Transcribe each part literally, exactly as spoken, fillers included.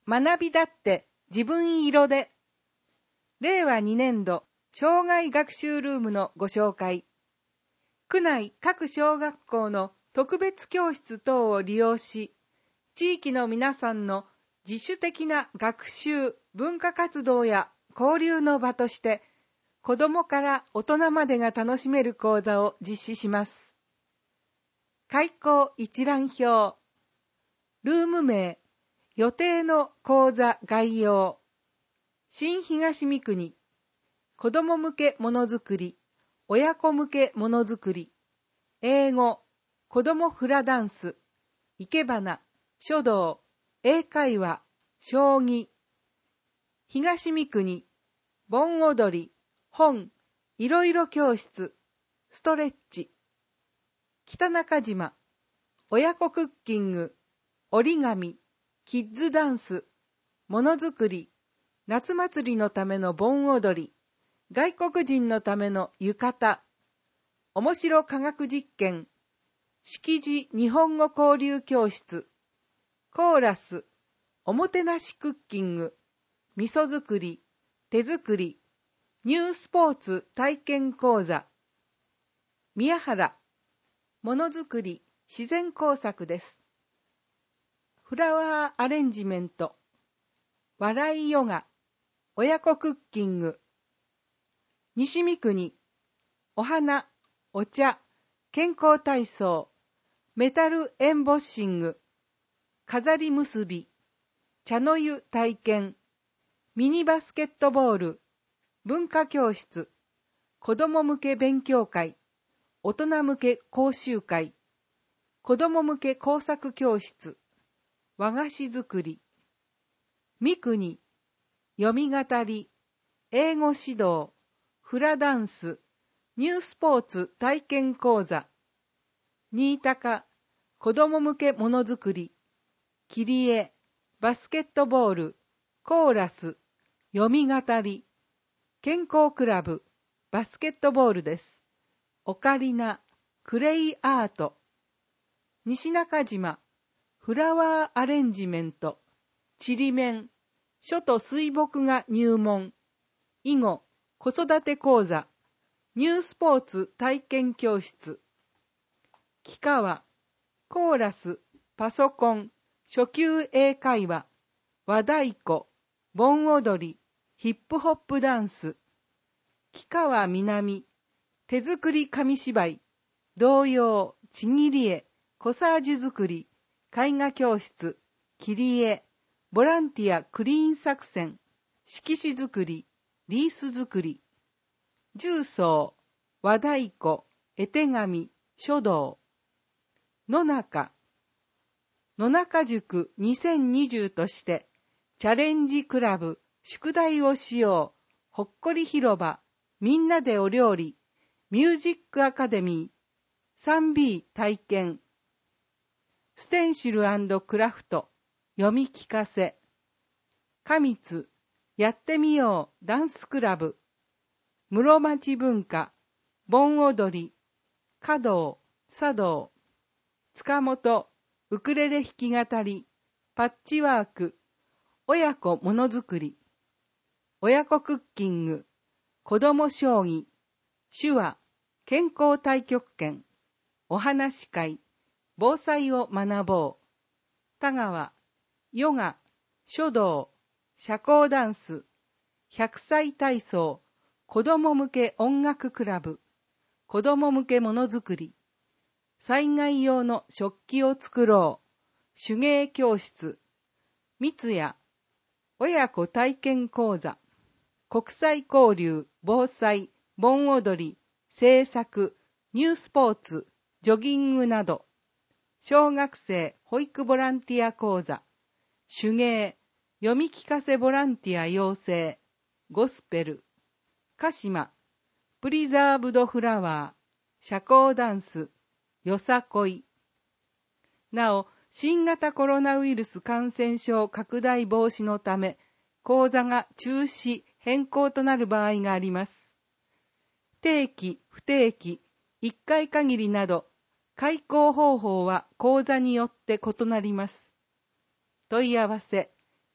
学びだって自分色で。れいわにねんど障害学習ルームのご紹介。区内各小学校の特別教室等を利用し、地域の皆さんの自主的な学習、文化活動や交流の場として、子どもから大人までが楽しめる講座を実施します。開講一覧表。ルーム名、予定の講座概要。新東三国、子ども向けものづくり、親子向けものづくり、英語、子どもフラダンス、生け花、書道、英会話、将棋。東三国、盆踊り、本、いろいろ教室、ストレッチ。北中島、親子クッキング、折り紙、キッズダンス、ものづくり、夏祭りのための盆踊り、外国人のための浴衣、面白科学実験、識字日本語交流教室、コーラス、おもてなしクッキング、味噌作り、手作り、ニュースポーツ体験講座。宮原、ものづくり、自然工作です。フラワーアレンジメント、笑いヨガ、親子クッキング。西三国、お花、お茶、健康体操、メタルエンボッシング、飾り結び、茶の湯体験、ミニバスケットボール、文化教室、子ども向け勉強会、大人向け講習会、子ども向け工作教室、和菓子作り。三国、読み語り、英語指導、フラダンス、ニュースポーツ体験講座。新高、子ども向けものづくり、切り絵、バスケットボール、コーラス、読み語り、健康クラブ、バスケットボールです。オカリナ、クレイアート。西中島、フラワーアレンジメント、ちりめん、書と水墨画入門、囲碁、子育て講座、ニュースポーツ体験教室。木川、コーラス、パソコン、初級英会話、和太鼓、盆踊り、ヒップホップダンス。木川南、手作り紙芝居、童謡、ちぎり絵、コサージュ作り、絵画教室、切り絵、ボランティアクリーン作戦、色紙作り、リース作り。重奏、和太鼓、絵手紙、書道。野中、野中塾にせんにじゅうとして、チャレンジクラブ、宿題をしよう、ほっこり広場、みんなでお料理、ミュージックアカデミー、スリービー 体験、ステンシル&クラフト、読み聞かせ、上津、やってみよう、ダンスクラブ、室町文化、盆踊り、華道、茶道、塚本、ウクレレ弾き語り、パッチワーク、親子ものづくり、親子クッキング、子ども将棋、手話、健康太極拳、お話し会、防災を学ぼう、田川、ヨガ、書道、社交ダンス、百歳体操、子ども向け音楽クラブ、子ども向けものづくり、災害用の食器を作ろう、手芸教室、三ツ矢、親子体験講座、国際交流、防災、盆踊り、制作、ニュースポーツ、ジョギングなど、小学生保育ボランティア講座、手芸、読み聞かせボランティア養成、ゴスペル、鹿島、プリザーブドフラワー、社交ダンス、よさこい。なお、新型コロナウイルス感染症拡大防止のため、講座が中止、変更となる場合があります。定期、不定期、いっかい限りなど、開講方法は講座によって異なります。問い合わせ、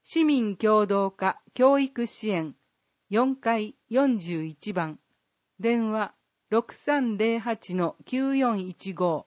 市民協働課教育支援よんかいよんじゅういちばん、電話 ろくさんゼロはちのきゅうよんいちご